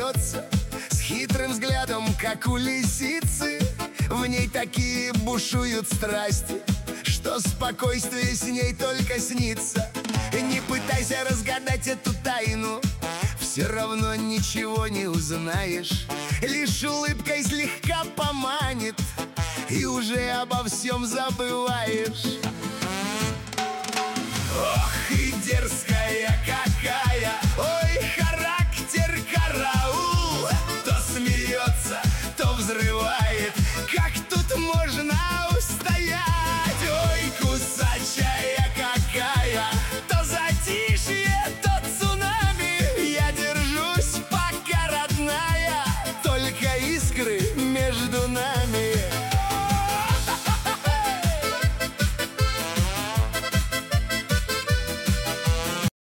смеется, с хитрым взглядом, как у лисицы. В ней такие бушуют страсти, что спокойствие с ней только снится. Не пытайся разгадать эту тайну, все равно ничего не узнаешь. Лишь улыбкой слегка поманит, и уже обо всем забываешь. Ох, и дерзкая, как